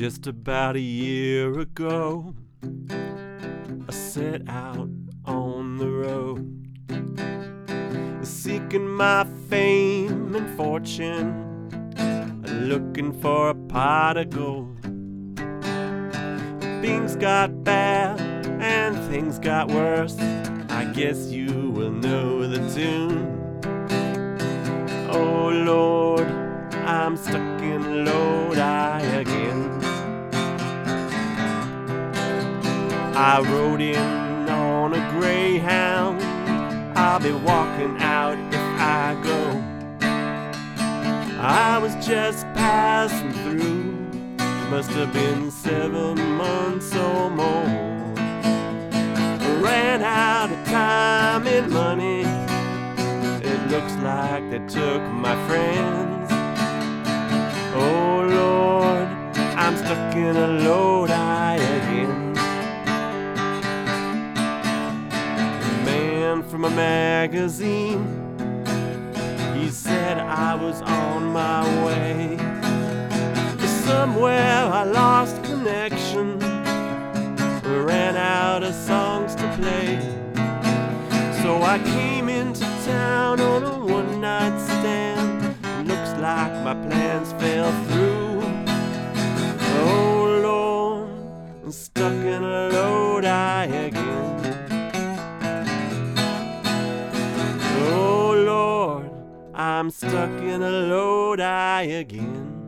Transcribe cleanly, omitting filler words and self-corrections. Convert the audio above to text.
Just about a year ago, I set out on the road, seeking my fame and fortune, looking for a pot of gold. Things got bad and things got worse. I guess you will know the tune. Oh Lord, I'm stuck in Lodi again. I rode in on a Greyhound. I'll be walking out if I go. I was just passing through. Must have been 7 months or more. Ran out of time and money. It looks like they took my friends. Oh Lord, I'm stuck in a Lodi again. From a magazine, he said I was on my way to somewhere. I lost connection, ran out of songs to play, so I came into town on a one-night stand. Looks like my plans fell through. Oh Lord, I'm stuck in a Lodi again. I'm stuck in a Lodi again.